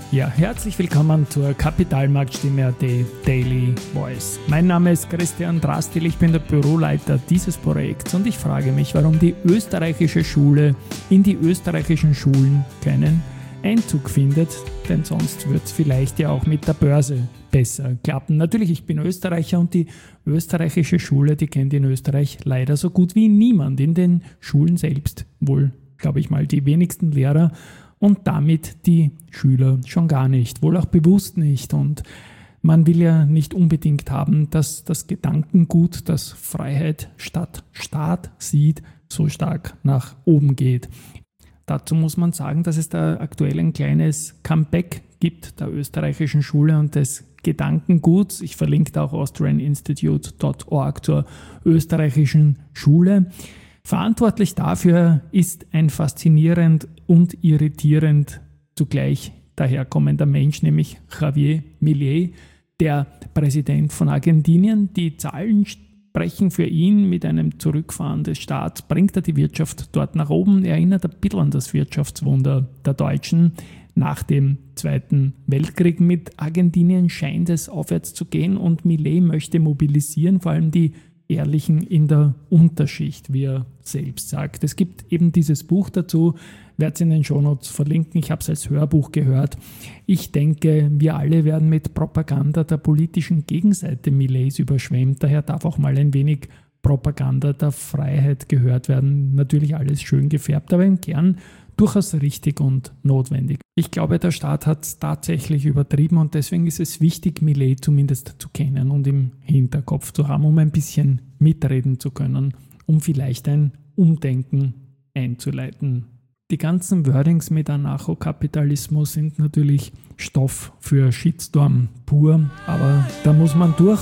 Ja, herzlich willkommen zur Kapitalmarktstimme.at Daily Voice. Mein Name ist Christian Drastil, ich bin der Büroleiter dieses Projekts und ich frage mich, warum die österreichische Schule in die österreichischen Schulen keinen Einzug findet, denn sonst wird es vielleicht ja auch mit der Börse besser klappen. Natürlich, ich bin Österreicher und die österreichische Schule, die kennt in Österreich leider so gut wie niemand. In den Schulen selbst wohl, glaube ich mal, die wenigsten Lehrer und damit die Schüler schon gar nicht, wohl auch bewusst nicht. Und man will ja nicht unbedingt haben, dass das Gedankengut, das Freiheit statt Staat sieht, so stark nach oben geht. Dazu muss man sagen, dass es da aktuell ein kleines Comeback gibt der österreichischen Schule und des Gedankenguts. Ich verlinke da auch austrianinstitute.org zur österreichischen Schule. Verantwortlich dafür ist ein faszinierend und irritierend zugleich daherkommender Mensch, nämlich Javier Milei, der Präsident von Argentinien. Die Zahlen sprechen für ihn. Mit einem Zurückfahren des Staats bringt er die Wirtschaft dort nach oben. Erinnert ein bisschen an das Wirtschaftswunder der Deutschen nach dem Zweiten Weltkrieg. Mit Argentinien scheint es aufwärts zu gehen und Milei möchte mobilisieren, vor allem die Ehrlichen in der Unterschicht, wie er selbst sagt. Es gibt eben dieses Buch dazu, werde es in den Shownotes verlinken. Ich habe es als Hörbuch gehört. Ich denke, wir alle werden mit Propaganda der politischen Gegenseite Milleis überschwemmt. Daher darf auch mal ein wenig Propaganda der Freiheit gehört werden. Natürlich alles schön gefärbt, aber im Kern durchaus richtig und notwendig. Ich glaube, der Staat hat es tatsächlich übertrieben und deswegen ist es wichtig, Milei zumindest zu kennen und im Hinterkopf zu haben, um ein bisschen mitreden zu können, um vielleicht ein Umdenken einzuleiten. Die ganzen Wordings mit Anarchokapitalismus sind natürlich Stoff für Shitstorm pur, aber da muss man durch.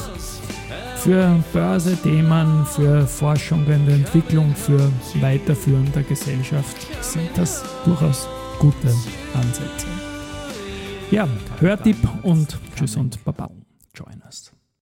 Für Börse-Themen, für Forschung und Entwicklung, für Weiterführen der Gesellschaft sind das durchaus gute Ansätze. Ja, Hörtipp und tschüss und Baba. Join us.